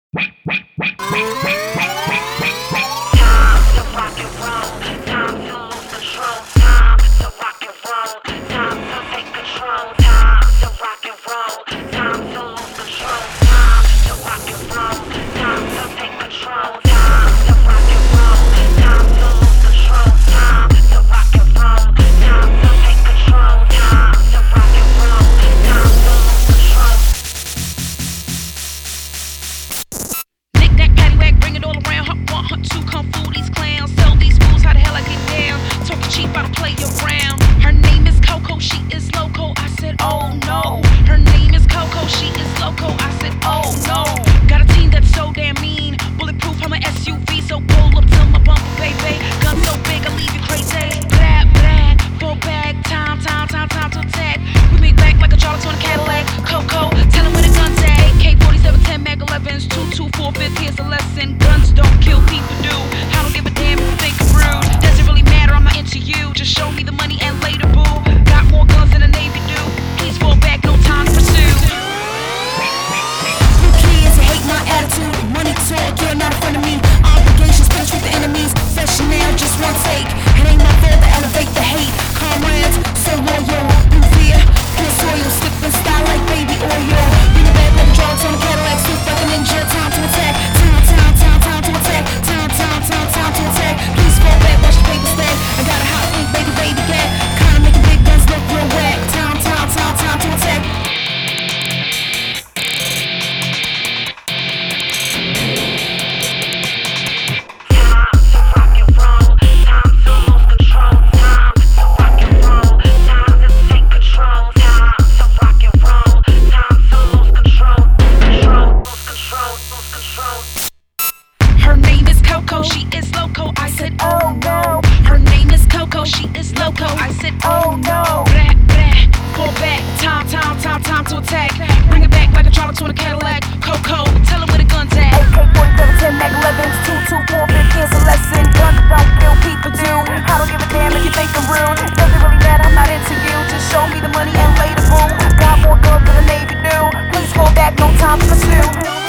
Her name is Coco, she is loco. I said, oh no. Her name is Coco, she is loco. I said, oh no. Blah, blah, pull back, time to attack. Bring it back like a Charlotte to a Cadillac. Coco, tell her where the gun's at. AK-47, 10 Mac 11s, 224, here's a lesson. Guns don't kill, people do. I don't give a damn if you think I'm rude. Doesn't really matter, I'm not into you. Just show me the money and later, boo. Got more guns than the Navy do. Please fall back, no time to pursue.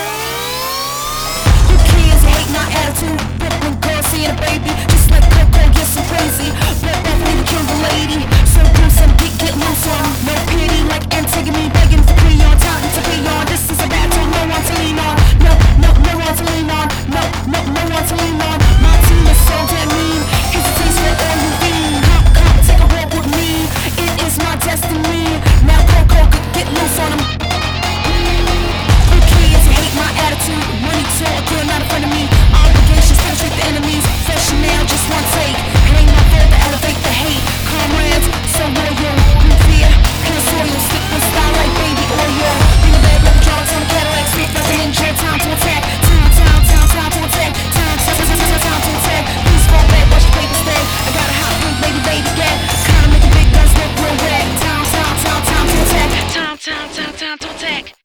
My attitude, ripping girl, seeing a baby, just like Coco, get so crazy. But definitely to kill the lady. So gruesome, get loose on. No pity, like Antigone, begging for Creon, time to be on. This is a battle, no one to lean on. No one to lean on. No one to lean on. My team is so damn mean. Hesitate for all you mean. Come, take a walk with me. It is my destiny. Now Coco, get loose on him. Who cares? You hate my attitude. Money talk, you're not a friend of me. Penetrate the enemies, fresh now, just one take. It ain't my fault to elevate the hate. Comrades, so loyal, we fear. Pure soil, stick with style like baby oil. Bring a bad love, drugs on a Cadillac, sweet like an ninja. Time to attack, time to attack. Time to attack. Please fall back, watch the paper stay. I got a hot pink baby, get. Kinda making big guns look real red. Time to attack. Time to attack.